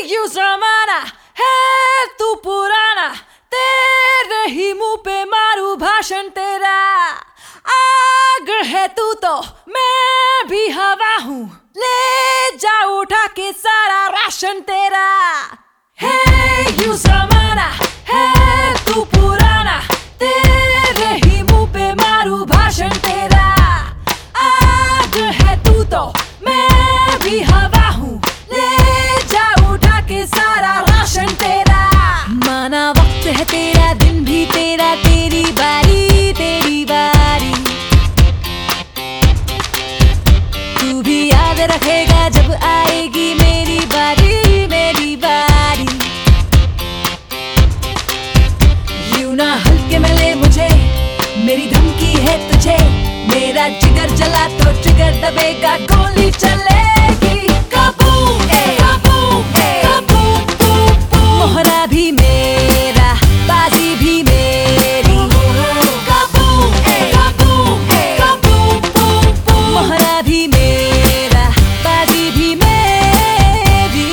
You जमाना है तू पुराना, तेरे ही मुंह पे मारू भाषण तेरा। आग है तू तो मैं भी हवा हूँ, ले जा उठा के सारा राशन तेरा। है यू जमाना है तू पुराना, तेरे ही मुंह पे मारू भाषण तेरा। आग है तू तो मैं भी हवा हूँ, ले जा उठा के सारा राशन तेरा। माना वक्त है तेरा, दिन भी तेरा, तेरी बारी तेरी बारी। तू भी याद रखेगा जब आएगी मेरी बारी मेरी बारी। यूं ना हल्के में ले मुझे, मेरी धमकी है तुझे। मेरा जिगर जला तो जिगर दबेगा, गोली चलेगी। काबू काबू काबू, मोहरा भी मेरा, बाजी भी मेरी। काबू काबू काबू, मोहरा भी मेरा, बाजी भी मेरी।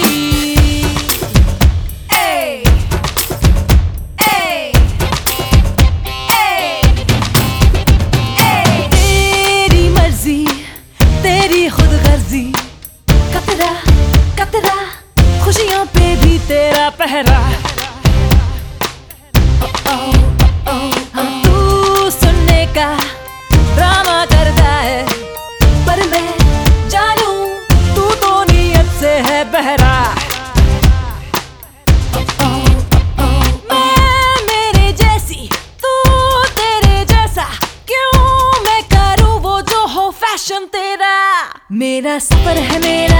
ए ए तेरी मर्जी तेरी खुद गर्जी, कतरा कतरा खुशियों पे भी तेरा पहरा। तू सुनने का ड्रामा करता है, पर मैं जानू तू तो नीयत से है बहरा। मैं मेरे जैसी, तू तेरे जैसा, क्यों मैं करूँ वो जो हो फैशन तेरा। मेरा सफर है मेरा